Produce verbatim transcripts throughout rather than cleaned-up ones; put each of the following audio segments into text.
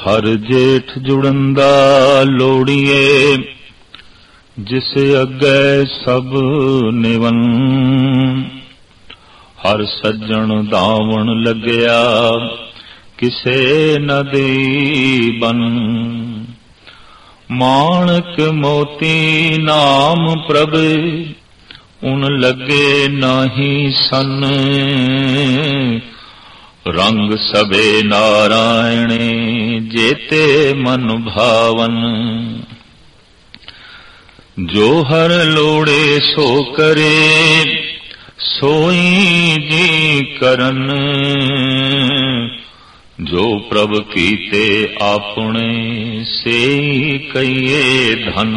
हर जेठ जुड़ंदा लोड़िए जिस अग्गै सब निवन। हर सज्जन दावण लग्या किसे न देई बन। माणक मोती नाम प्रभ उन लगे नाही सन। रंग सबे नारायणे जेते मन भावन। जो हर लोड़े सो करे सोई जी करन। जो प्रभ कीते आपने से कहिए धन।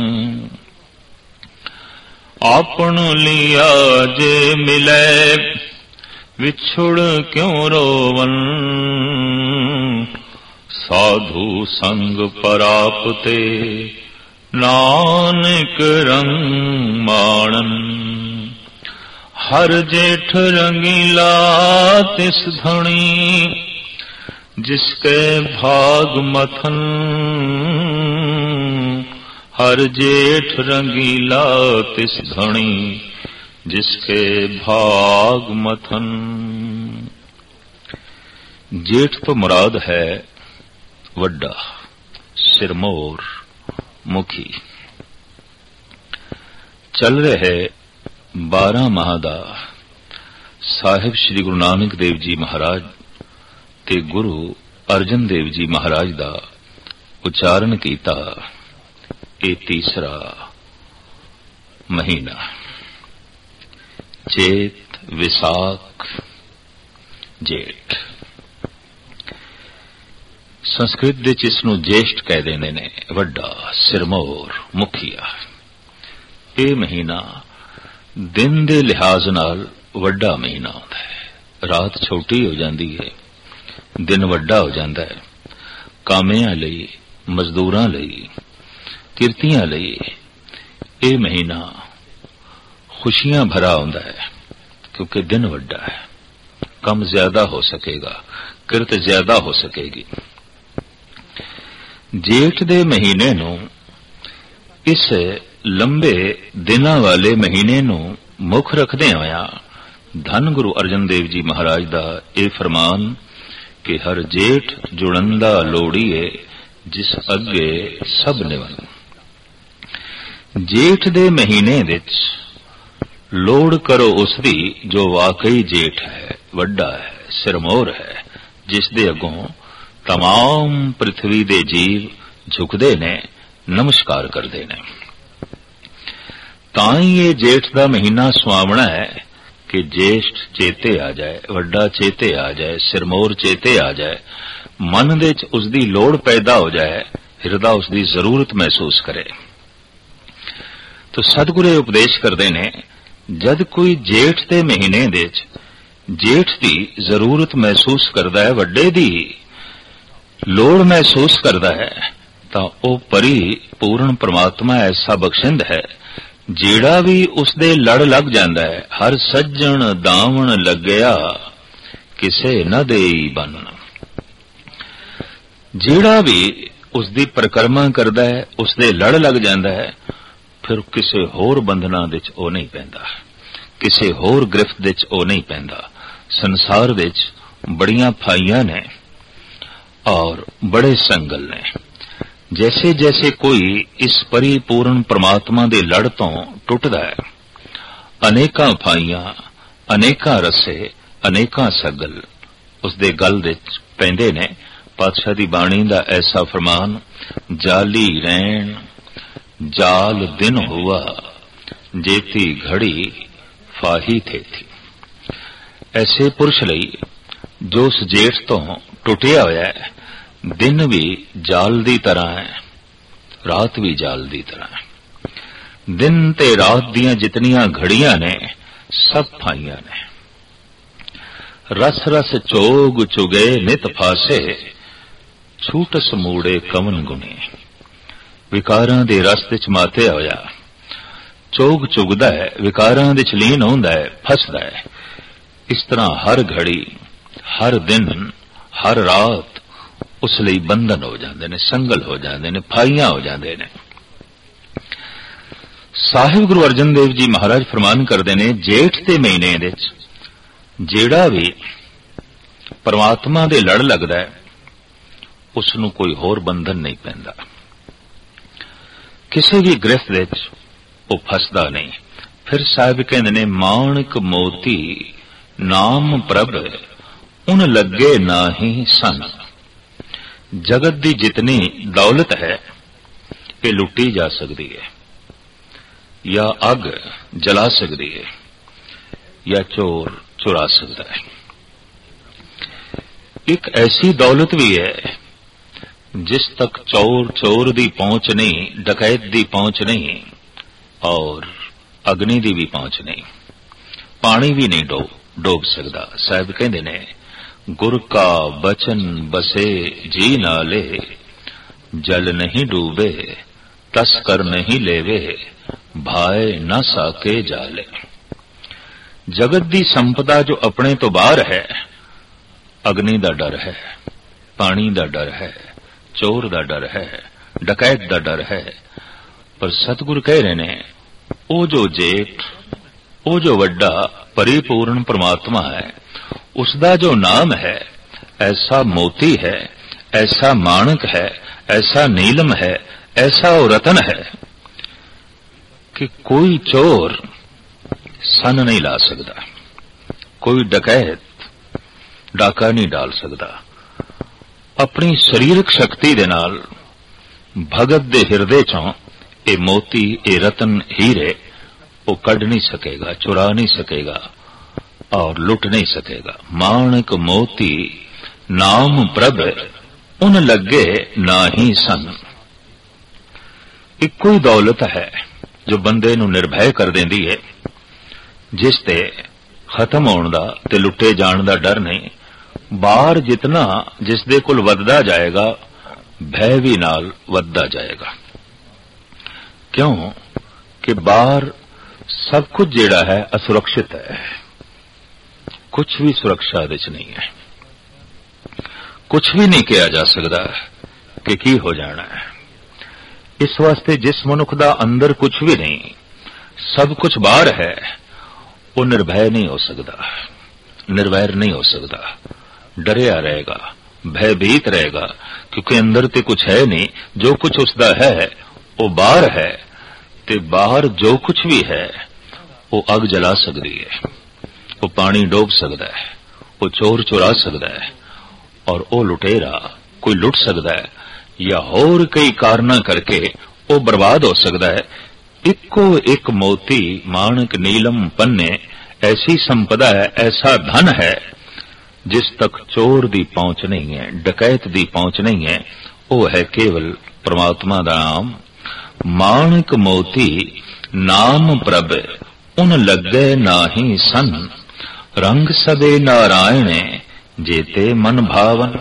आपन लिया जे मिले विछुड़ क्यों रोवन। साधु संग परापते नानक रंग माणन। हर जेठ रंगीला तिस धनी जिसके भाग मथन। हर जेठ रंगीला तिस धनी जिसके भाग मथन। जेठ तो मुराद है वड्डा सिरमौर मुखी। चल रहे बारह माह दा साहिब श्री गुरु नानक देव जी महाराज ते गुरु अर्जन देव जी महाराज दा उच्चारण कीता ये तीसरा महीना चेत विसाख जेठ। संस्कृत दे च इसनूं ज्येष्ठ कह देंदे ने वड्डा सिरमौर मुखिया। ये महीना दिन दे लिहाज नाल वड्डा महीना होता है। रात छोटी हो जाती है दिन वड्डा हो जाता है। कामियां लई मजदूरां लई किरतियां लई ये महीना खुशियां भरा होता है क्योंकि दिन वड्डा है। कम ज्यादा हो सकेगा किरत ज्यादा हो सकेगी। जेठ दे महीने नूं इस लंबे दिनां वाले महीने नूं मुख रखदे होया धन गुरु अर्जन देव जी महाराज दा ये फरमान कि हर जेठ जुड़ंदा लोड़ीए जिस अगे सब निवन। जेठ दे महीने विच लोड़ करो उसदी जो वाकई जेठ है वड्डा है सिरमौर है जिसदे अगों तमाम पृथ्वी दे जीव झुकदे ने नमस्कार करदे ने। तां ही ये जेठ दा महीना सुहावना है कि ज्येष्ठ चेते आ जाए वड्डा चेते आ जाए सिरमौर चेते आ जाए। मन दे च उसदी लोड़ पैदा हो जाए हिरदा उसदी जरूरत महसूस करे। तो सतगुरु उपदेश करदे ने जद कोई जेठ दे महीने दे च जेठ दी जरूरत महसूस करदा है वड्डे दी लोड़ महसूस करदा है तां ओ परी पूर्ण परमात्मा ऐसा बख्शिंद है जेड़ा भी उसदे लड़ लग जांदा है। हर सज्जन दावण लग्या किसे न देई बन। जेड़ा भी उसदी परिक्रमा करदा है उसदे लड़ लग जांदा है फिर किसे होर बंधना दे च ओ नहीं पैंदा किसे होर गिरफ्त दे च ओ नहीं पैंदा। संसार दे च बड़ियां फाइयां ने और बड़े संगल ने। जैसे जैसे कोई इस परिपूर्ण परमात्मा दे लड़ तो टुटदा है अनेकां फाइयां अनेकां रसे अनेकां सगल उसदे गल दे पैंदे ने। पातशाह दी बाणी दा ऐसा फरमान जाली रैन जाल दिन हुआ जेती घड़ी फाही थे थी। ऐसे पुरुष लई जो उस जेठ तो टुटिया होया है दिन भी जाल दी तरह है रात भी जाल दी तरह है। दिन ते रात दियां जितनियां घड़ियां ने सब फाइयां ने। रस रस चोग चुगे नित फासे छूट समूड़े कवन गुने। विकारां दे रस विच माते होया चोग चुगदा है विकारां दे च लीन होंदा है फसदा है। इस तरह हर घड़ी हर दिन हर रात उस लिए बंधन हो जाते हैं, संगल हो जाते हैं, फाइयां हो जाते हैं। साहिब गुरु अर्जन देव जी महाराज फरमान करते हैं, जेठ के महीने दे जेड़ा भी परमात्मा दे लड़ लगता है उसनों कोई होर बंधन नहीं पैंदा, किसी भी गिरफ्त दे वो फसदा नहीं। फिर साहिब कहते ने, माणक मोती नाम प्रभ उन लगे ना ही सन। जगत दी जितनी दौलत है ये लुटी जा सकती है, या अग जला सकती है, या चोर चुरा सकता है। एक ऐसी दौलत भी है जिस तक चोर चोर दी पहुंच नहीं, डकैत दी पहुंच नहीं, और अग्नि दी भी पहुंच नहीं, पानी भी नहीं डोब डोब सकता। साहब कहते ने, गुर का बचन बसे जी नाले, जल नहीं डूबे तस्कर नहीं लेवे, भाए न साके जाले। जगत दी संपदा जो अपने तो बाहर है, अग्नि दा डर है, पानी दा डर है, चोर दा डर है, डकैत दा डर है। पर सतगुरु कह रहे ने, ओ जो जेठ, ओ जो वड्डा परिपूर्ण परमात्मा है, उसका जो नाम है ऐसा मोती है, ऐसा माणक है, ऐसा नीलम है, ऐसा वो रतन है कि कोई चोर सन नहीं ला सकता, कोई डकैत डाका नहीं डाल सकता। अपनी शरीरक शक्ति दे नाल भगत दे हिरदे चों ए मोती, ए रतन, हीरे वो कढ़ नहीं सकेगा, चुरा नहीं सकेगा और लुट नहीं सकेगा। माणक मोती नाम प्रभ उन लगे ना ही सन। एक कोई दौलत है जो बंदे नूं निर्भय कर देंदी है, जिस ते खत्म होने दा ते लुटे जाण दा डर नहीं। बाहर जितना जिस दे कोल वधदा जाएगा, भय भी नाल वधदा जाएगा। क्यों कि बाहर सब कुछ जेड़ा है असुरक्षित है, कुछ भी सुरक्षा विच नहीं है, कुछ भी नहीं किया जा सकता कि की हो जाना है। इस वास्ते जिस मनुख दा अंदर कुछ भी नहीं, सब कुछ बाहर है, वो निर्भय नहीं हो सकता, निर्वैर नहीं हो सकता, डरिया रहेगा, भयभीत रहेगा, क्योंकि अंदर ते कुछ है नहीं। जो कुछ उसका है वो बाहर है, ते बाहर जो कुछ भी है वो अग जला सकती है, वो पानी डोब सकता है, वो चोर चुरा सकता है, और वो लुटेरा कोई लुट सकता है, या होर कई कारण करके वो बर्बाद हो सकता है। इको एक मोती माणक नीलम पन्ने ऐसी संपदा है, ऐसा धन है जिस तक चोर दी पहुंच नहीं है, डकैत दी पहुंच नहीं है। वो है केवल परमात्मा दा नाम। माणक मोती नाम प्रभ उन लगे नाही सन, रंग सबे नारायण जेते मन भावन।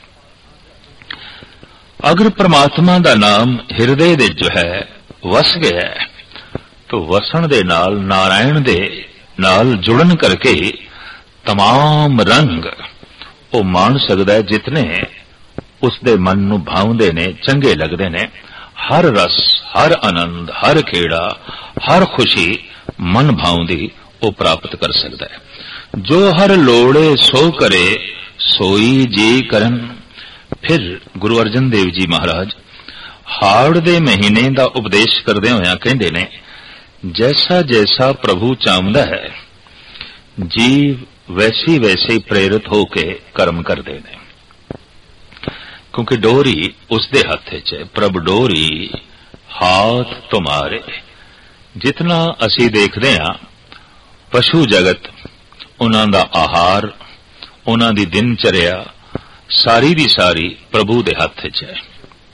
अगर परमात्मा दा नाम हिरदे दे जो है वस गया है, तो वसन दे नाल नारायण दे नाल जुड़न करके तमाम रंग वो मान सकता है, जितने उसदे मन नूं भावदे ने, चंगे लगदे ने। हर रस, हर आनंद, हर खेड़ा, हर खुशी मन भावदी वो प्राप्त कर सकता है। जो हर लोड़े सो करे सोई जी करन। फिर गुरु अर्जन देव जी महाराज हाड़ दे महीने का उपदेश करदे होया कहंदे ने, जैसा जैसा प्रभु चाहता है जीव वैसी वैसे प्रेरित होके कर्म करते हैं, क्योंकि डोरी उसके हथ च है। प्रभ डोरी हाथ तुम्हारे। जितना असी देखते हैं पशु जगत, उन्हां दा आहार, उन्हां दी दिनचर्या सारी दी सारी प्रभु दे हथ च है।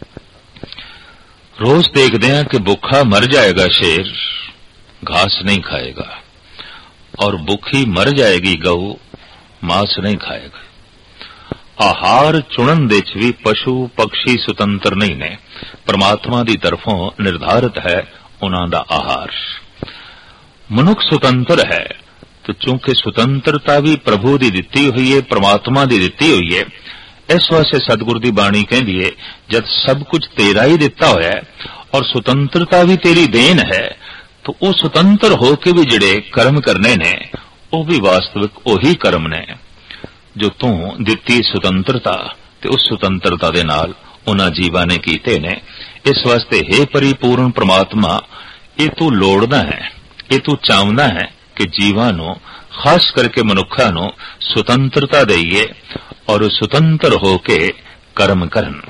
रोज देखते हैं कि भुखा मर जाएगा शेर, घास नहीं खाएगा, और भूखी मर जाएगी गऊ, मांस नहीं खाएगा। आहार चुनन दे च भी पशु पक्षी सुतंत्र नहीं ने, परमात्मा दी तरफों निर्धारित है उन्हां दा आहार। मनुख सुतंत्र है, तो चूंकि सुतंत्रता भी प्रभु दी दिती हुई है, परमात्मा दी दिती हुई है, इस वास्ते सतगुर दी बाणी कहंदी है, जब सब कुछ तेरा ही दिता होया है और सुतंत्रता भी तेरी देन है, तो वो सुतंत्र होके भी जिहड़े कर्म करने ने वो भी वास्तविक ओही कर्म ने जो तू दिती सुतंत्रता ते उस सुतंत्रता दे नाल उन्हां जीवां ने कीते ने। इस वास्ते हे परिपूर्ण परमात्मा, ये तू लोड़दा है, ये तू चाहदा है कि जीवां नूं, खास करके मनुखा नूं सुतंत्रता देईए और सुतंत्र होके कर्म करन।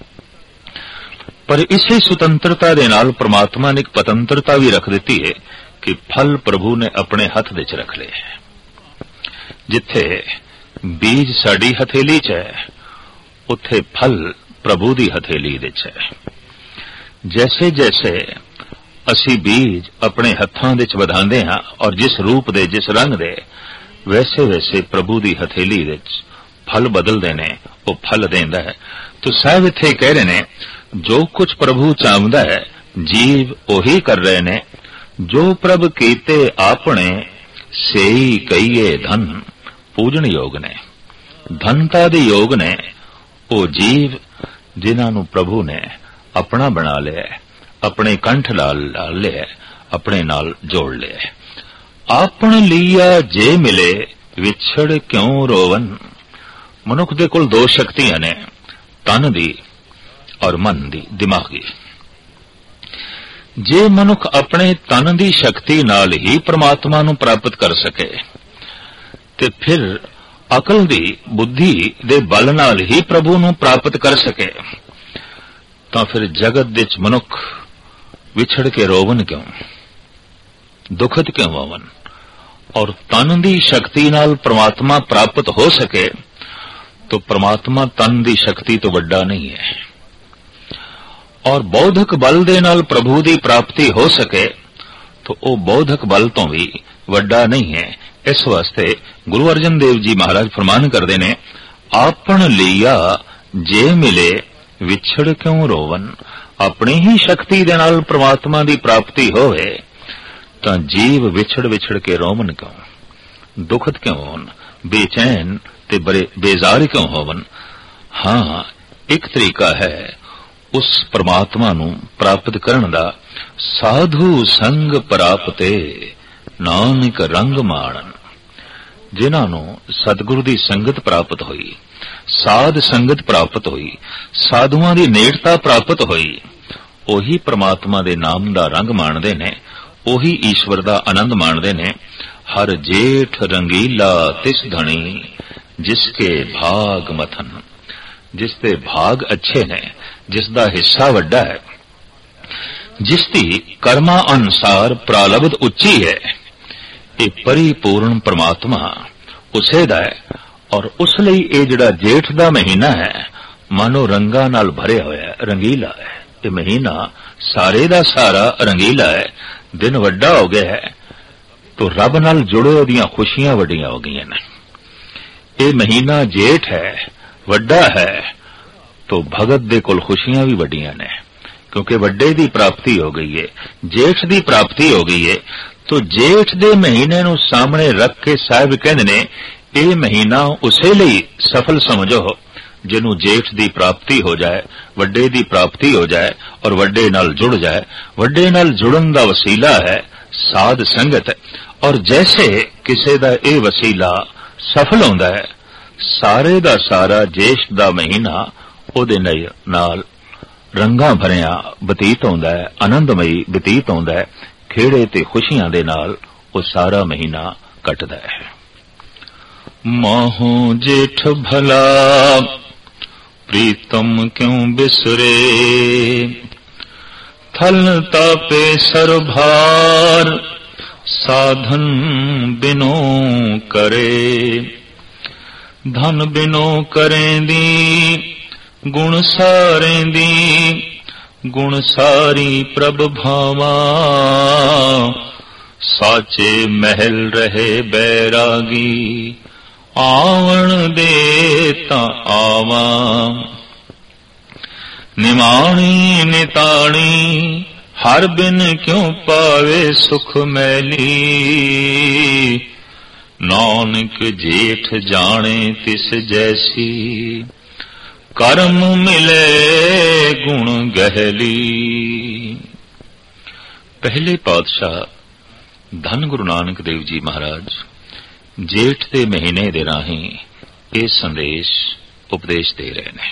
पर इसी सुतंत्रता दे नाल परमात्मा ने एक पतंत्रता भी रख दी है कि फल प्रभु ने अपने हथ विच रख ले। जिथे बीज साडी हथेली च है, उत्थे फल प्रभु दी हथेली विच है। जैसे जैसे असी बीज अपने हत्थां विच वधांदे हां और जिस रूप दे, जिस रंग दे, वैसे वैसे प्रभु दी हथेली विच फल बदलदे ने, वो फल देंदा है। तो साहब इत्थे कह रहे ने, जो कुछ प्रभु चाहता है जीव ओही कर रहे ने। जो प्रभ कीते आपने सेई कईए धन, पूजन योग ने, धनता दे योग ने वो जीव जिन्हां नूं प्रभु ने अपना बना लिया, अपने कंठ लाल लाल लिया, अपने नाल जोड़ लिया। आपन लिया जे मिले विछड़ क्यों रोवन। मनुख दे कोल दो शक्तियां ने, तन दी और मन दी, दिमागी। जे मनुख अपने तन दी शक्ति नाल ही परमात्मा नूं प्राप्त कर सके ते फिर अकल दी, बुद्धि दे बल नाल ही प्रभु नूं प्राप्त कर सके, तां फिर जगत विच मनुख विछड़ के रोवन क्यों, दुखद क्यों होवन। और तन दी शक्ति नाल परमात्मा प्राप्त हो सके तो परमात्मा तन दी शक्ति तो वड्डा नहीं है। और बौद्धक बल दे नाल प्रभु दी प्राप्ति हो सके तो वो बौद्धक बल तो भी वड्डा नहीं है। इस वास्ते गुरु अर्जन देव जी महाराज फरमान करते ने, आपन लिया जे मिले विछड़ क्यों रोवन। अपनी ही शक्ति दे नाल परमात्मा दी प्राप्ति होवे तां जीव विछड़ विछड़ के रोवन क्यों, दुखद क्यों होवन, बेचैन ते बड़े बेजार क्यों होवन। हां, एक तरीका है उस परमात्मा नूं प्राप्त करन दा, साधु संग प्राप्ते नानक रंग माणन। जिन्हां नूं सतगुरु दी संगत प्राप्त होई, साध संगत प्राप्त होई, साधुआं दी नेड़ता प्राप्त होई, ओही परमात्मा दे नाम दा रंग माणदे ने, ओही ईश्वर दा आनंद माणदे ने। हर जेठ रंगीला तिस धनी जिसके भाग मथन। जिसते भाग अच्छे ने, जिसदा हिस्सा वड्डा है, जिसदी कर्मा अनुसार प्रालब्ध उच्ची है, ये परिपूर्ण परमात्मा उसे दा है। और उस लई ये जिहड़ा जेठ दा महीना है मानो रंगां नाल भरिया होया, रंगीला है। ये महीना सारे दा सारा रंगीला है। दिन वड्डा हो गया है तो रब नाल जुड़े ओदियां खुशियां वड्डियां हो गईयां ने। ये महीना जेठ है, वड्डा है, तो भगत दे कोल खुशियां भी वड्डियां ने, क्योंकि वड्डे दी प्राप्ति हो गई है, जेठ दी प्राप्ति हो गई है। तो जेठ दे महीने नूं सामने रख के साहिब कहंदे ने, ये महीना उसे लिए सफल समझो जिन्हों जेठ दी प्राप्ति हो जाए, वड्डे दी प्राप्ति हो जाए और वड्डे नाल जुड़ जाए। वड्डे नाल जुड़न दा वसीला है साध संगत। और जैसे किसी दा ये वसीला सफल होंदा है, सारे दा सारा जेठ दा महीना ओदे नाल रंगां भरिया बतीत होंदा है, आनंदमई बतीत होंदा है। खेड़े ते खुशियां दे नाल वो सारा महीना कटदा है। माहो जेठ भला प्रीतम क्यों बिसरे, थल तापे सरभार साधन बिनो करे। धन बिनो करेंदी गुण सारेंदी, गुण सारी प्रभ भावा। साचे महल रहे बैरागी, आवन दे ता आवा। निमाणी निताणी हर बिन क्यों पावे सुख मैली। नानक जेठ जाने तिस जैसी, ਕਰਮ ਮਿਲੇ ਗੁਣ ਗਹਿਲੀ। ਪਹਿਲੇ ਪਾਤਸ਼ਾਹ ਧੰਨ ਗੁਰੂ ਨਾਨਕ ਦੇਵ ਜੀ ਮਹਾਰਾਜ ਜੇਠ ਦੇ ਮਹੀਨੇ ਦੇ ਰਾਹੀਂ ਇਹ ਸੰਦੇਸ਼ ਉਪਦੇਸ਼ ਦੇ ਰਹੇ ਨੇ।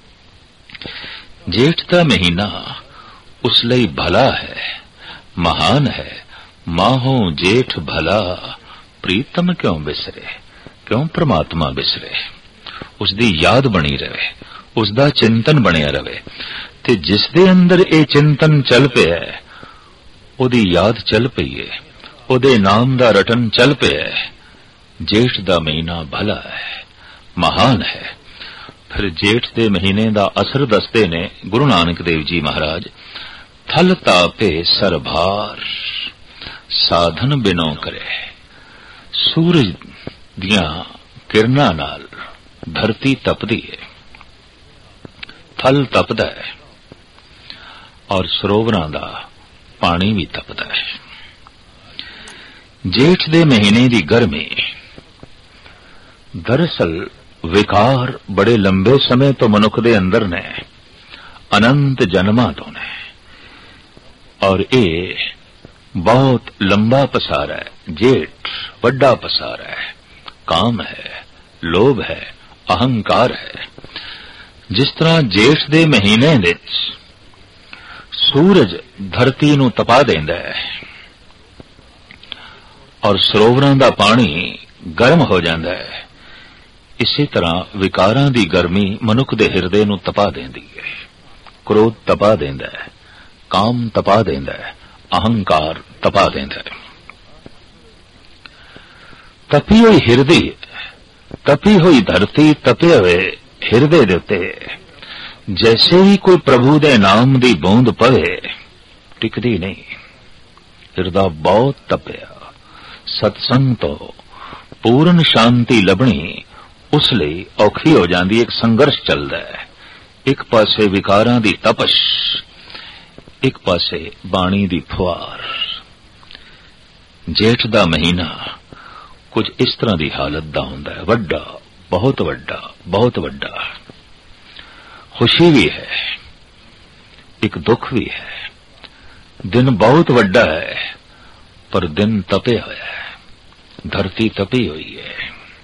ਜੇਠ ਦਾ ਮਹੀਨਾ ਉਸ ਲਈ ਭਲਾ ਹੈ, ਮਹਾਨ ਹੈ। ਮਾਹੋ ਜੇਠ ਭਲਾ ਪ੍ਰੀਤਮ ਕਿਉਂ ਬਿਸਰੇ, ਕਿਉਂ ਪ੍ਰਮਾਤਮਾ ਬਿਸਰੇ। ਉਸ ਦੀ ਯਾਦ ਬਣੀ ਰਹੇ, ਉਸ ਦਾ ਚਿੰਤਨ ਬਣਿਆ ਰਹੇ, ਤੇ ਜਿਸ ਦੇ ਅੰਦਰ ਇਹ ਚਿੰਤਨ ਚੱਲ ਪਿਆ, ਉਹਦੀ ਯਾਦ ਚੱਲ ਪਈ ਹੈ, ਉਹਦੇ ਨਾਮ ਦਾ ਰਟਨ ਚੱਲ ਪਿਆ। ਜੇਠ ਦਾ ਮਹੀਨਾ ਭਲਾ ਹੈ, ਮਹਾਨ ਹੈ। ਫਿਰ ਜੇਠ ਦੇ ਮਹੀਨੇ ਦਾ ਅਸਰ ਦੱਸਦੇ ਨੇ ਗੁਰੂ ਨਾਨਕ ਦੇਵ ਜੀ ਮਹਾਰਾਜ। ਥਲ ਤਾਪੇ ਸਰਭਾਰ ਸਾਧਨ ਬਿਨੋ ਕਰੇ। ਸੂਰਜ ਦੀਆਂ ਕਿਰਨਾਂ ਨਾਲ ਧਰਤੀ ਤਪਦੀ ਹੈ, ਥਲ ਤਪਦਾ ਹੈ, ਔਰ ਸਰੋਵਰਾਂ ਦਾ ਪਾਣੀ ਵੀ ਤਪਦਾ ਹੈ। ਜੇਠ ਦੇ ਮਹੀਨੇ ਦੀ ਗਰਮੀ ਦਰਅਸਲ ਵਿਕਾਰ ਬੜੇ ਲੰਬੇ ਸਮੇਂ ਤੋਂ ਮਨੁੱਖ ਦੇ ਅੰਦਰ ਨੇ, ਅਨੰਤ ਜਨਮਾਂ ਤੋਂ ਨੇ, ਔਰ ਇਹ ਬਹੁਤ ਲੰਬਾ ਪਸਾਰਾ ਹੈ। ਜੇਠ ਵੱਡਾ ਪਸਾਰਾ ਹੈ। ਕਾਮ ਹੈ, ਲੋਭ ਹੈ, ਅਹੰਕਾਰ ਹੈ। ਜਿਸ ਤਰ੍ਹਾਂ ਜੇਠ ਦੇ ਮਹੀਨੇ ਵਿੱਚ ਸੂਰਜ ਧਰਤੀ ਨੂੰ ਤਪਾ ਦਿੰਦਾ ਹੈ ਔਰ ਸਰੋਵਰਾਂ ਦਾ ਪਾਣੀ ਗਰਮ ਹੋ ਜਾਂਦਾ ਹੈ, ਇਸੇ ਤਰ੍ਹਾਂ ਵਿਕਾਰਾਂ ਦੀ ਗਰਮੀ ਮਨੁੱਖ ਦੇ ਹਿਰਦੇ ਨੂੰ ਤਪਾ ਦਿੰਦੀ ਹੈ। ਕ੍ਰੋਧ ਤਪਾ ਦਿੰਦਾ ਹੈ, ਕਾਮ ਤਪਾ ਦਿੰਦਾ ਹੈ, ਅਹੰਕਾਰ ਤਪਾ ਦਿੰਦਾ ਹੈ। ਤਪੀ ਹੋਈ ਹਿਰਦੇ, ਤਪੀ ਹੋਈ ਧਰਤੀ, ਤਪੇ ਹੋਏ ਹਿਰਦੇ ਦੇ ਉੱਤੇ ਜੈਸੇ ਹੀ ਕੋਈ ਪ੍ਰਭੂ ਦੇ ਨਾਮ ਦੀ ਬੂੰਦ ਪਵੇ, ਟਿਕਦੀ ਨਹੀਂ। ਹਿਰਦਾ ਬਹੁਤ ਤਪਿਆ। ਸਤਸੰਗ ਤੋਂ ਪੂਰਨ ਸ਼ਾਂਤੀ ਲੱਭਣੀ ਉਸ ਲਈ ਔਖੀ ਹੋ ਜਾਂਦੀ। ਇੱਕ ਸੰਘਰਸ਼ ਚੱਲਦਾ ਹੈ। ਇੱਕ ਪਾਸੇ ਵਿਕਾਰਾਂ ਦੀ ਤਪਸ਼, ਇੱਕ ਪਾਸੇ ਬਾਣੀ ਦੀ ਫੁਹਾਰ। ਜੇਠ ਦਾ ਮਹੀਨਾ ਕੁਝ ਇਸ ਤਰ੍ਹਾਂ ਦੀ ਹਾਲਤ ਦਾ ਹੁੰਦਾ ਹੈ, ਵੱਡਾ, ਬਹੁਤ ਵੱਡਾ, ਬਹੁਤ ਵੱਡਾ। ਖੁਸ਼ੀ ਵੀ ਹੈ, ਇੱਕ ਦੁੱਖ ਵੀ ਹੈ। ਦਿਨ ਬਹੁਤ ਵੱਡਾ ਹੈ, ਪਰ ਦਿਨ ਤਪਿਆ ਹੋਇਆ ਹੈ, ਧਰਤੀ ਤਪੀ ਹੋਈ ਹੈ।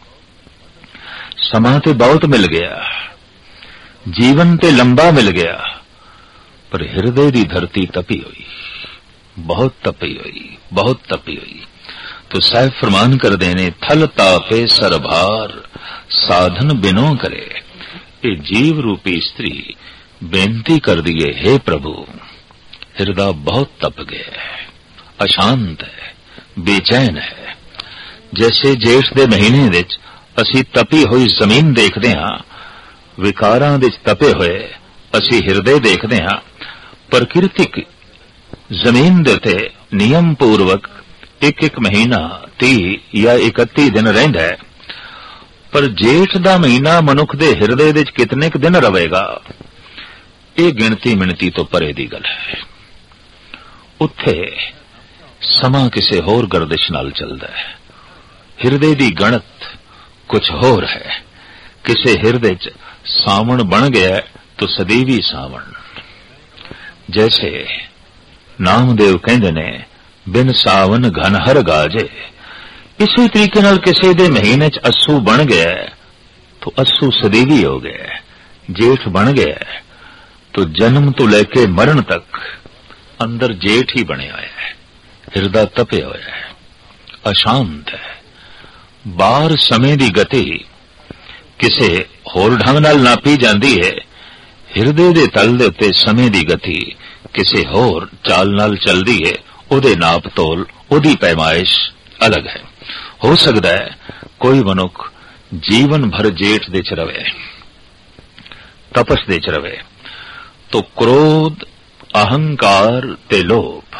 ਸਮਾਂ ਤੇ ਬਹੁਤ ਮਿਲ ਗਿਆ, ਜੀਵਨ ਤੇ ਲੰਬਾ ਮਿਲ ਗਿਆ, ਪਰ ਹਿਰਦੇ ਦੀ ਧਰਤੀ ਤਪੀ ਹੋਈ, ਬਹੁਤ ਤਪੀ ਹੋਈ, ਬਹੁਤ ਤਪੀ ਹੋਈ। ਤੋ ਸਾਹਿਬ ਫਰਮਾਨ ਕਰਦੇ ਨੇ, ਥਲ ਤਾਪੇ ਸਰਭਾਰ ਸਾਧਨ ਬਿਨੋ ਕਰੇ। ਇਹ ਜੀਵ ਰੂਪੀ ਇਸਤਰੀ ਬੇਨਤੀ ਕਰਦੀ ਹੈ, हे ਪ੍ਰਭੂ, ਹਿਰਦਾ ਬਹੁਤ ਤਪ ਗਿਆ ਹੈ, ਅਸ਼ਾਂਤ ਹੈ, ਬੇਚੈਨ ਹੈ। ਜੈਸੇ ਜੇਠ ਦੇ ਮਹੀਨੇ ਵਿੱਚ ਅਸੀਂ ਤਪੀ ਹੋਈ ਜ਼ਮੀਨ ਦੇਖਦੇ ਹਾਂ, ਵਿਕਾਰਾਂ ਵਿੱਚ ਤਪੇ ਹੋਏ ਅਸੀਂ ਹਿਰਦੇ ਦੇਖਦੇ ਹਾਂ। ਪ੍ਰਕਿਰਤਿਕ ਜ਼ਮੀਨ ਦੇ ਉੱਤੇ ਨਿਯਮ ਪੂਰਵਕ ਇੱਕ ਇੱਕ ਮਹੀਨਾ ਤੀਹ ਜਾਂ ਇਕੱਤੀ ਦਿਨ ਰਹਿੰਦਾ ਹੈ, ਪਰ ਜੇਠ ਦਾ ਮਹੀਨਾ ਮਨੁੱਖ ਦੇ ਹਿਰਦੇ ਵਿੱਚ ਕਿਤਨੇ ਕੁ ਦਿਨ ਰਵੇਗਾ, ਇਹ ਗਿਣਤੀ ਮਿਣਤੀ ਤੋਂ ਪਰੇ ਦੀ ਗੱਲ ਹੈ। ਉੱਥੇ ਸਮਾਂ ਕਿਸੇ ਹੋਰ ਗਰਦਿਸ਼ ਨਾਲ ਚੱਲਦਾ ਹੈ। ਹਿਰਦੇ ਦੀ ਗਣਤ ਕੁਝ ਹੋਰ ਹੈ। ਕਿਸੇ ਹਿਰਦੇ 'ਚ ਸਾਵਣ ਬਣ ਗਿਆ ਤਾਂ ਸਦੀਵੀ ਸਾਵਣ। ਜੈਸੇ ਨਾਮਦੇਵ ਕਹਿੰਦੇ ਨੇ, ਬਿਨ ਸਾਵਨ ਘਨ ਹਰ ਗਾਜੇ। ਇਸੇ ਤਰੀਕੇ ਨਾਲ ਕਿਸੇ ਦੇ ਮਹੀਨੇ 'ਚ ਅੱਸੂ ਬਣ ਗਿਆ ਤਾਂ ਅੱਸੂ ਸਦੀਵੀ ਹੋ ਗਿਆ। ਜੇਠ ਬਣ ਗਿਆ ਤਾਂ ਜਨਮ ਤੋਂ ਲੈ ਕੇ ਮਰਨ ਤੱਕ ਅੰਦਰ ਜੇਠ ਹੀ ਬਣਿਆ ਹੋਇਆ ਹੈ। ਹਿਰਦਾ ਤਪਿਆ ਹੋਇਆ ਹੈ, ਅਸ਼ਾਂਤ ਹੈ। ਬਾਹਰ ਸਮੇਂ ਦੀ ਗਤੀ ਕਿਸੇ ਹੋਰ ਢੰਗ ਨਾਲ ਨਾਪੀ ਜਾਂਦੀ ਹੈ, ਹਿਰਦੇ ਦੇ ਤਲ ਦੇ ਉੱਤੇ ਸਮੇਂ ਦੀ ਗਤੀ ਕਿਸੇ ਹੋਰ ਚਾਲ ਨਾਲ ਚੱਲਦੀ ਹੈ। ਉਹਦੇ ਨਾਪ ਤੋਲ, ਉਹਦੀ ਪੈਮਾਇਸ਼ ਅਲੱਗ ਹੈ। ਹੋ ਸਕਦਾ ਹੈ ਕੋਈ ਮਨੁੱਖ ਜੀਵਨ ਭਰ ਜੇਠ ਦੇ ਚ ਰਵੇ, ਤਪਸ ਦੇ ਚ ਰਵੇ, ਤੋ ਕ੍ਰੋਧ, ਅਹੰਕਾਰ ਤੇ ਲੋਭ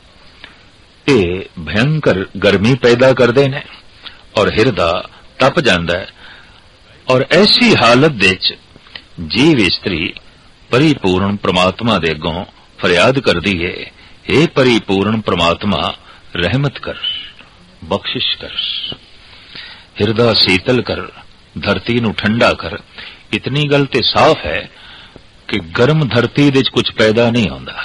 ਇਹ ਭਯੰਕਰ ਗਰਮੀ ਪੈਦਾ ਕਰਦੇ ਨੇ ਔਰ ਹਿਰਦਾ ਤਪ ਜਾਂਦਾ ਹੈ। ਔਰ ਐਸੀ ਹਾਲਤ ਵਿੱਚ ਜੀਵ ਇਸਤਰੀ ਪਰਿਪੂਰਨ ਪ੍ਰਮਾਤਮਾ ਦੇ ਅੱਗੋਂ ਫਰਿਆਦ ਕਰਦੀ ਹੈ, हे ਪਰਿਪੂਰਨ ਪ੍ਰਮਾਤਮਾ, ਰਹਿਮਤ ਕਰ, ਬਖਸ਼ਿਸ਼ ਕਰ, ਹਿਰਦਾ ਸੀਤਲ ਕਰ, ਧਰਤੀ ਨੂੰ ਠੰਡਾ ਕਰ। इतनी गल ते साफ है कि गर्म धरती दे कुछ पैदा नहीं होंदा,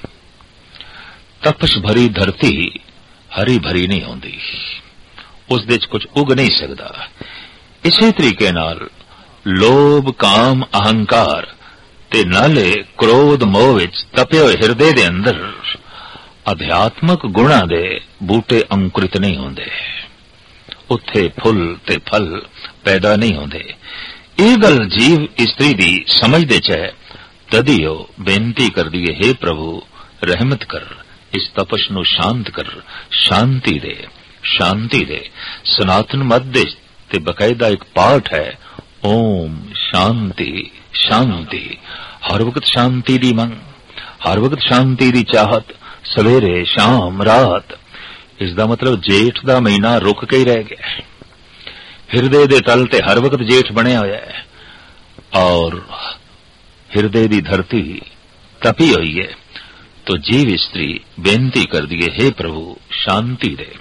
तपश भरी धरती हरी भरी नहीं होंदी, उस दे कुछ उग नहीं सकदा। इसे तरीके नाल लोभ काम अहंकार ते नाले क्रोध मोह विच तपे होए हिरदे दे अंदर अध्यात्मक गुणा दे बूटे अंकुरित नहीं होंदे, उत्थे फुल ते फल पैदा नहीं होंदे। ਇਹ गल जीव इस्त्री दी समझ दे च है, तदी ਉਹ बेनती कर दिए, हे प्रभु रहमत कर, इस तपश ਨੂੰ शांत कर, शांति दे शांति दे। सनातन मत दे ते बकायदा एक पाठ है, ओम शांति शांति। हर वक्त शांति दी मंग, हर वक्त शांति दी चाहत, सवेरे शाम रात। इसका मतलब जेठ का महीना रुक के ही रह गया, हिरदे दे तल ते हर वक्त जेठ बनया होया है और हिरदे दी धरती तपी हुई है। तो जीव स्त्री बेनती कर दिए, हे प्रभु शांति दे,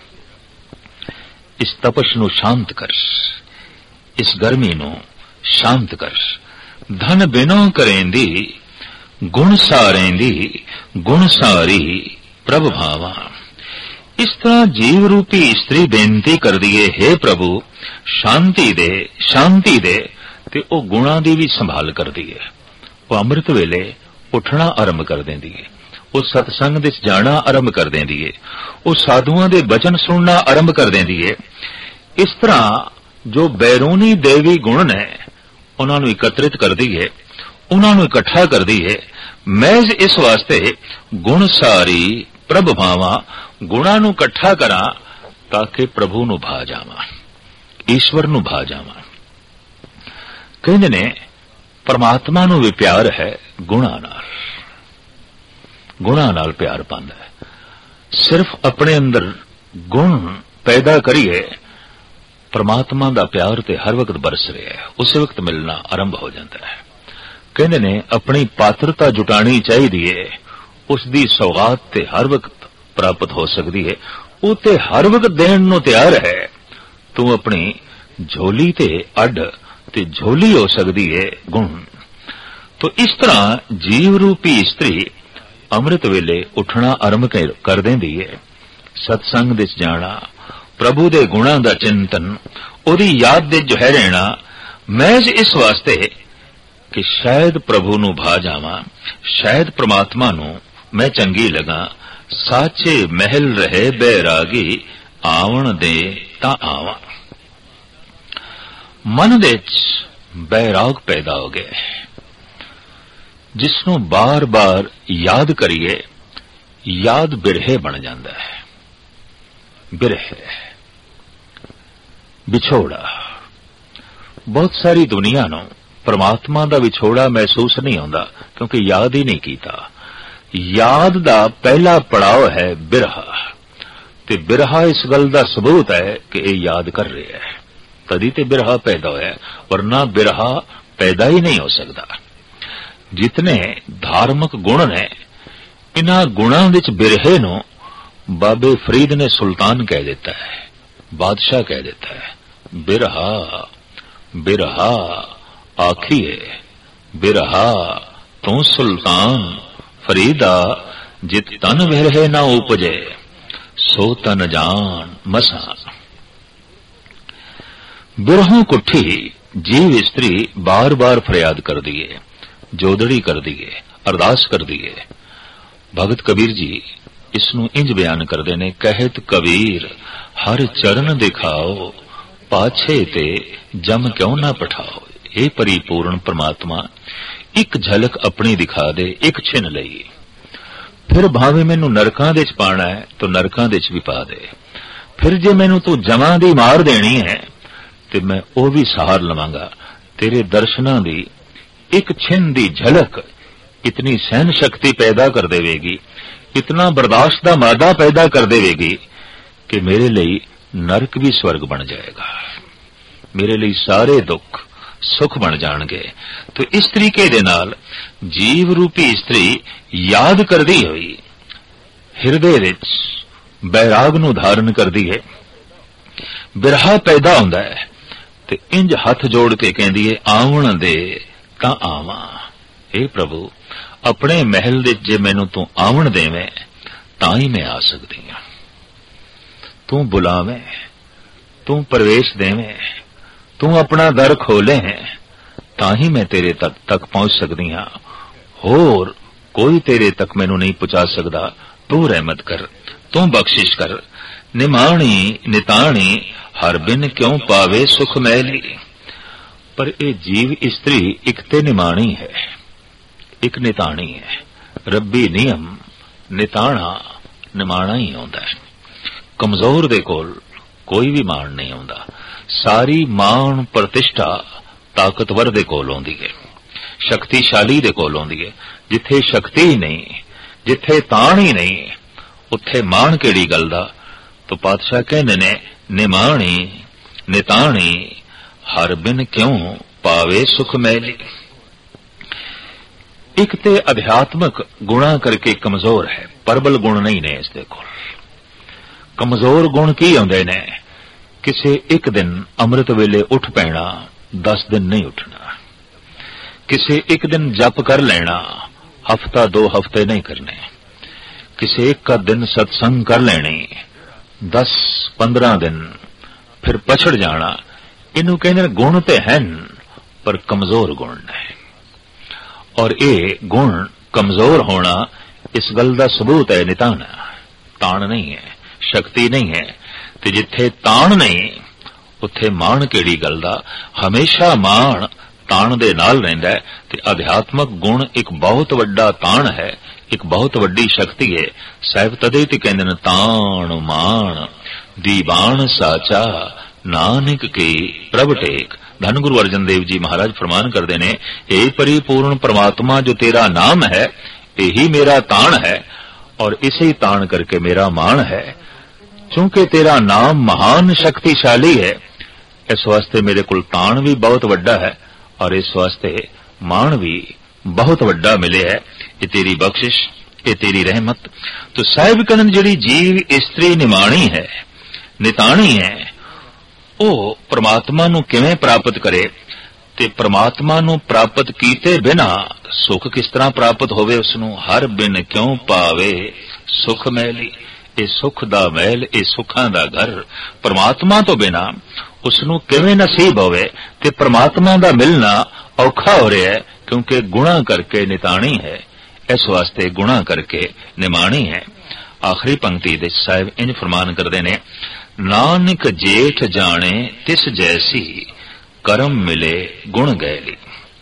इस तपश नू शांत कर, इस गर्मी नू शांत कर। धन बिनो करेंदी गुण सारेंदी गुण सारी प्रभ भावा। इस तरह जीव रूपी स्त्री बेनती कर दिए, हे प्रभु शांति दे शांति दे, ते ओ गुणा दी भी संभाल कर दिए। वो अमृत वेले उठना आरंभ कर देंदी है, वो सतसंग दे जाना आरंभ कर देंदी है, वो साधुआं दे वचन सुनना आरंभ कर देंदी है। इस तरह जो बैरूनी देवी गुण ने उन्हां नूं एकत्रित कर दी है, उन्हां नूं इकट्ठा कर दी है, महज इस वास्ते गुण सारी प्रभ भावा, गुणा नूं इकट्ठा करा ताकि प्रभु नूं भा जावां, ईश्वर नूं भा जावां। कहंदे ने परमात्मा नूं भी प्यार है गुणा नाल, गुणा नाल प्यार पांदा है। सिर्फ अपने अंदर गुण पैदा करिए, परमात्मा दा प्यार ते हर वक्त बरस रहा है, उस वक्त मिलना आरंभ हो जाता है। कहंदे ने अपनी पात्रता जुटानी चाहिए, उसकी सौगात ते हर वक्त प्राप्त हो सकती है, वो ते हर वक्त देण नूं तैयार है। तू अपनी झोली ते अड ते झोली हो सकती है गुण। तो इस तरह जीव रूपी स्त्री अमृत वेले उठना आरंभ कर देंदी है, सत्संग दे जाना, प्रभु दे गुणा दा चिंतन, ओदी याद दे जो है रहना, महज इस वास्ते कि शायद प्रभु नूं भा जावां, शायद परमात्मा नूं मैं चंगी लगा। साचे महल रहे बैरागी, आवन दे तां आवां। मन दे बैराग पैदा हो गए, जिसनों बार बार याद करिए, याद बिरहे बन जाता है। बिरहे विछोड़ा, बहुत सारी दुनिया नूं परमात्मा दा विछोड़ा महसूस नहीं होंदा, क्योंकि याद ही नहीं कीता। याद दा पहला पड़ाव है बिरहा, ते बिरहा इस गल दा सबूत है कि ये याद कर रहे हैं, तदी ते बिरहा पैदा होया, वरना बिरहा पैदा ही नहीं हो सकता। जितने धार्मिक गुण ने, इन्हां गुणां विच बिरहे नूं बाबे फरीद ने सुल्तान कह देता है, बादशाह कह देता है। बिरहा बिरहा आखिए बिरहा तू सुल्तान फरीदा, जित तन बिरहे ना उपजे सो तन जान मसा। बिरहों कुठी जीव स्त्री बार बार फरियाद कर दिए, जोदड़ी कर दिए, अरदास कर दिए। भगत कबीर जी इसनू इंज बयान करते ने, कहत कबीर हर चरण दिखाओ, पाछे ते जम क्यों ना पठाओ। हे परिपूर्ण परमात्मा, एक झलक अपनी दिखा दे, एक छिन लई, फिर भावे मैनू नरकां दे च पाना है तो नरकां दे च भी पा दे, फिर जे मैनू तू जमां दी मार देनी है ते मैं ओ भी सहार लवांगा। तेरे दर्शनां दी एक छिन दी झलक इतनी सहन शक्ति पैदा कर देवेगी, इतना बर्दाश्त दा मादा पैदा कर देवेगी कि मेरे लिए नरक भी स्वर्ग बन जाएगा, मेरे लिए सारे दुख सुख बन जाणगे। तो इस तरीके दे नाल जीव रूपी स्त्री याद करदी होई हिरदे विच बैराग नूं धारण करदी है, बिरहा पैदा हुंदा है, ਤੇ ਇੰਜ ਹੱਥ ਜੋੜ ਕੇ ਕਹਿੰਦੀ ਏ ਆਵਣ ਦੇ ਤਾਂ ਆਵਾਂ। हे ਪ੍ਰਭੂ, ਆਪਣੇ ਮਹਿਲ ਦੇ ਜੇ ਮੈਨੂੰ ਤੂੰ ਆਵਣ ਦੇਵੇਂ ਤਾਂ ਹੀ ਮੈਂ ਆ ਸਕਦੀ ਹਾਂ। ਤੂੰ ਬੁਲਾਵੇਂ, ਤੂੰ ਪ੍ਰਵੇਸ਼ ਦੇਵੇਂ, ਤੂੰ ਆਪਣਾ ਦਰ ਖੋਲੇ ਤਾਂ ਹੀ ਮੈਂ ਤੇਰੇ ਤੱਕ ਤੱਕ ਪਹੁੰਚ ਸਕਦੀ ਹਾਂ। ਹੋਰ ਕੋਈ ਤੇਰੇ ਤੱਕ ਮੈਨੂੰ ਨਹੀਂ ਪਹੁੰਚਾ ਸਕਦਾ। ਤੂੰ ਰਹਿਮਤ ਕਰ, ਤੂੰ ਬਖਸ਼ਿਸ਼ ਕਰ। ਨਿਮਾਣੀ ਨਿਤਾਣੀ ਹਰ ਬਿਨ ਕਿਉਂ ਪਾਵੇ ਸੁਖ ਮੈਲੀ। ਪਰ ਇਹ ਜੀਵ ਇਸਤਰੀ ਇੱਕ ਤੇ ਨਿਮਾਣੀ ਹੈ, ਇੱਕ ਨਿਤਾਣੀ ਹੈ। ਰੱਬੀ ਨਿਯਮ ਨਿਤਾਣਾ ਨਿਮਾਣਾ ਹੀ ਆਉਂਦਾ ਹੈ। ਕਮਜ਼ੋਰ ਦੇ ਕੋਲ ਕੋਈ ਵੀ ਮਾਣ ਨਹੀਂ ਆਉਂਦਾ। ਸਾਰੀ ਮਾਣ ਪ੍ਰਤਿਸ਼ਠਾ ਤਾਕਤਵਰ ਦੇ ਕੋਲ ਆਉਂਦੀ ਹੈ, ਸ਼ਕਤੀਸ਼ਾਲੀ ਦੇ ਕੋਲ ਆਉਂਦੀ ਹੈ। ਜਿੱਥੇ ਸ਼ਕਤੀ ਹੀ ਨਹੀਂ, ਜਿੱਥੇ ਤਾਣ ਹੀ ਨਹੀਂ, ਉੱਥੇ ਮਾਣ ਕਿਹੜੀ ਗੱਲ ਦਾ। ਤੋ ਪਾਤਸ਼ਾਹ ਕਹਿੰਦੇ ਨੇ ਨਿਮਾਣੀ ਨਿਤਾਣੀ ਹਰ ਬਿਨ ਕਿਉਂ ਪਾਵੇ ਸੁਖ ਮੈਲੀ। ਇੱਕ ਤੇ ਅਧਿਆਤਮਕ ਗੁਣਾ ਕਰਕੇ ਕਮਜ਼ੋਰ ਹੈ, ਪਰਬਲ ਗੁਣ ਨਹੀਂ ਨੇ ਇਸ ਦੇ ਕੋਲ। ਕਮਜ਼ੋਰ ਗੁਣ ਕੀ ਆਉਂਦੇ ਨੇ? ਕਿਸੇ ਇੱਕ ਦਿਨ ਅੰਮ੍ਰਿਤ ਵੇਲੇ ਉੱਠ ਪੈਣਾ, ਦਸ ਦਿਨ ਨਹੀਂ ਉੱਠਣਾ। ਕਿਸੇ ਇੱਕ ਦਿਨ ਜਪ ਕਰ ਲੈਣਾ, ਹਫਤਾ ਦੋ ਹਫਤੇ ਨਹੀਂ ਕਰਨੇ। ਕਿਸੇ ਇੱਕ ਦਿਨ ਸਤਸੰਗ ਕਰ ਲੈਣੀ, ਦਸ ਪੰਦਰਾਂ ਦਿਨ ਫਿਰ ਪਛੜ ਜਾਣਾ। ਇਹਨੂੰ ਕਹਿੰਦੇ ਨੇ ਗੁਣ ਤੇ ਹਨ ਪਰ ਕਮਜ਼ੋਰ ਗੁਣ ਨੇ। ਔਰ ਇਹ ਗੁਣ ਕਮਜ਼ੋਰ ਹੋਣਾ ਇਸ ਗੱਲ ਦਾ ਸਬੂਤ ਹੈ ਨਿਤਾਣਾ। ਤਾਣ ਨਹੀਂ ਹੈ, ਸ਼ਕਤੀ ਨਹੀਂ ਹੈ। ਤੇ ਜਿੱਥੇ ਤਾਣ ਨਹੀਂ ਉੱਥੇ ਮਾਣ ਕਿਹੜੀ ਗੱਲ ਦਾ। ਹਮੇਸ਼ਾ ਮਾਣ ਤਾਣ ਦੇ ਨਾਲ ਰਹਿੰਦਾ ਹੈ। ਤੇ ਅਧਿਆਤਮਕ ਗੁਣ ਇੱਕ ਬਹੁਤ ਵੱਡਾ ਤਾਣ ਹੈ, ਇੱਕ ਬਹੁਤ ਵੱਡੀ ਸ਼ਕਤੀ ਹੈ। ਸਾਹਿਬ ਤਦੇ ਤੇ ਕਹਿੰਦੇ ਨੇ ਤਾਣ ਮਾਣ ਦੀਵਾਨ ਸਾਚਾ ਨਾਨਕ ਕੀ ਪ੍ਰਭ ਟੇਕ। ਧੰਨ ਗੁਰੂ ਅਰਜਨ ਦੇਵ ਜੀ ਮਹਾਰਾਜ ਫਰਮਾਨ ਕਰਦੇ ਨੇ, हे परिपूर्ण परमात्मा जो तेरा नाम है यही मेरा ताण है और इसे ही ताण करके मेरा मान है। चूंकि तेरा नाम महान शक्तिशाली है, इस वास्ते मेरे कोल ताण भी बहुत वड्डा है और इस वास्ते मान भी बहुत वड्डा मिले है। ये तेरी बख्शिश, ये तेरी रहमत। तो साहिब कनन जिहड़ी जीव इस्त्री निमाणी है, निताणी है, ਉਹ ਪ੍ਰਮਾਤਮਾ ਨੂੰ ਕਿਵੇਂ ਪ੍ਰਾਪਤ ਕਰੇ ਤੇ ਪ੍ਰਮਾਤਮਾ ਨੂੰ ਪ੍ਰਾਪਤ ਕੀਤੇ ਬਿਨਾ ਸੁਖ ਕਿਸ ਤਰ੍ਹਾਂ ਪ੍ਰਾਪਤ ਹੋਵੇ ਉਸ ਨੂੰ। ਹਰ ਬਿਨ ਕਿਉਂ ਪਾਵੇ ਸੁਖ ਮੈਲੀ। ਇਹ ਸੁਖ ਦਾ ਮਹਿਲ, ਇਹ ਸੁੱਖਾਂ ਦਾ ਘਰ ਪ੍ਰਮਾਤਮਾ ਤੋਂ ਬਿਨਾ ਉਸ ਨੂੰ ਕਿਵੇਂ ਨਸੀਬ ਹੋਵੇ। ਤੇ ਪ੍ਰਮਾਤਮਾ ਦਾ ਮਿਲਣਾ ਔਖਾ ਹੋ ਰਿਹਾ ਹੈ ਕਿਉਂਕਿ ਗੁਣਾ ਕਰਕੇ ਨਿਤਾਣੀ ਹੈ। ਇਸ ਵਾਸਤੇ ਗੁਣਾ ਕਰਕੇ ਨਿਮਾਣੀ ਹੈ। ਆਖਰੀ ਪੰਕਤੀ ਦੇ ਸਾਹਿਬ ਇੰਜ ਫਰਮਾਨ ਕਰਦੇ ਨੇ, ਨਾਨਕ ਜੇਠ ਜਾਣੇ ਤਿਸ ਜੈਸੀ ਕਰਮ ਮਿਲੇ ਗੁਣ ਗੈਲੀ।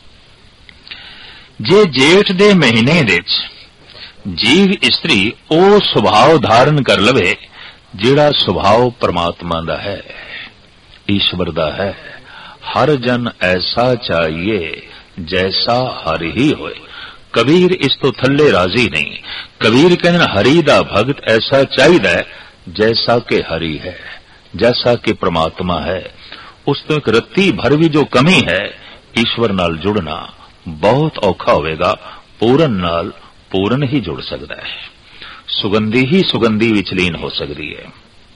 ਜੇ ਜੇਠ ਦੇ ਮਹੀਨੇ ਵਿੱਚ ਜੀਵ ਇਸਤਰੀ ਉਹ ਸੁਭਾਅ ਧਾਰਨ ਕਰ ਲਵੇ ਜਿਹੜਾ ਸੁਭਾਅ ਪਰਮਾਤਮਾ ਦਾ ਹੈ, ਈਸ਼ਵਰ ਦਾ ਹੈ। ਹਰ ਜਨ ਐਸਾ ਚਾਹੀਏ ਜੈਸਾ ਹਰਿ ਹੀ ਹੋਏ। ਕਬੀਰ ਇਸ ਤੋਂ ਥੱਲੇ ਰਾਜ਼ੀ ਨਹੀਂ। ਕਬੀਰ ਕਹਿੰਦੇ ਹਰੀ ਦਾ ਭਗਤ ਐਸਾ ਚਾਹੀਦਾ ਹੈ जैसा के हरि है, जैसा के परमात्मा है। उस तो एक रत्ती भर भी जो कमी है, ईश्वर नाल जुड़ना बहुत औखा होवेगा। पूरन नाल पूरन ही जुड़ सकता है। सुगंधी ही सुगंधी विच लीन हो सकती है।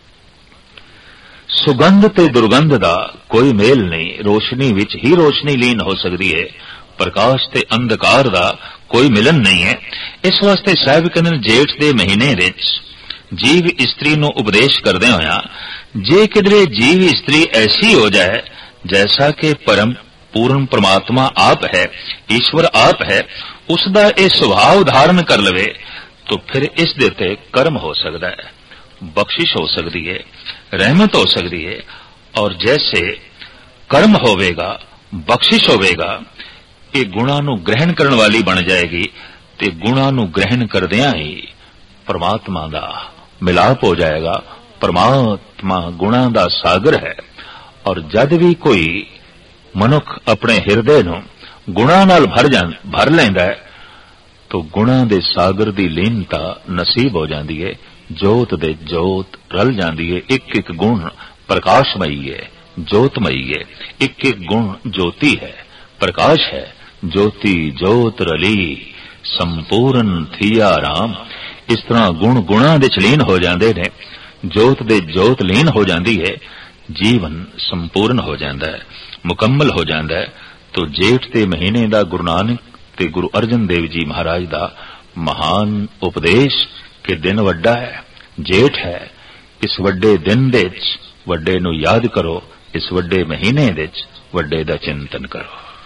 सुगंध ते दुर्गंध दा कोई मेल नहीं। रोशनी विच ही रोशनी लीन हो सकती है। प्रकाश ते अंधकार दा कोई मिलन नहीं है। इस वास्ते साहिब कहंदे जेठ दे महीने विच जीव इस्त्री ਨੂੰ ਉਪਦੇਸ਼ ਕਰਦੇ ਹੋਇਆ, ਜੇ ਕਿਧਰੇ ਜੀਵ ਇਸਤਰੀ ਐਸੀ ਹੋ ਜਾਏ जैसा कि परम पूर्ण परमात्मा आप है, ईश्वर आप है, उसका यह स्वभाव धारण कर लवे तो फिर इस दे ते कर्म हो सकता है, बख्शिश हो सकती है, रहमत हो सकती है। और जैसे कर्म होवेगा, बख्शिश होवेगा, ये गुणा नू ग्रहण करने वाली बन जाएगी ते गुणा नू ग्रहण करदियां ही परमात्मा दा मिलाप हो जाएगा। परमात्मा गुणा दा सागर है और जद भी कोई मनुख अपने हिरदे नू गुणा नाल भर जा भर लैंदा है तो गुणा दे सागर दी लीनता नसीब हो जाती है। जोत दे जोत रल जाती है। एक एक गुण प्रकाशमयी है, जोतमयी है। एक एक गुण ज्योति है, प्रकाश है। ज्योति जोत रली संपूर्ण थिया राम। इस तरह गुण गुणा दे लीन हो जाते ने, जोत दे जोत लीन हो जाती है। ਜੀਵਨ ਸੰਪੂਰਨ ਹੋ ਜਾਂਦਾ ਹੈ, ਮੁਕੰਮਲ ਹੋ ਜਾਂਦਾ ਹੈ। ਤੋ ਜੇਠ ਦੇ ਮਹੀਨੇ ਦਾ ਗੁਰੂ ਨਾਨਕ ਤੇ ਗੁਰੂ ਅਰਜਨ ਦੇਵ ਜੀ ਮਹਾਰਾਜ ਦਾ ਮਹਾਨ ਉਪਦੇਸ਼ ਕਿ ਦਿਨ ਵੱਡਾ ਹੈ, ਜੇਠ ਹੈ, ਇਸ ਵੱਡੇ ਦਿਨ ਦੇ ਵਿੱਚ ਵੱਡੇ ਨੂੰ ਯਾਦ ਕਰੋ, ਇਸ ਵੱਡੇ ਮਹੀਨੇ ਦੇ ਵਿੱਚ ਵੱਡੇ ਦਾ ਚਿੰਤਨ ਕਰੋ।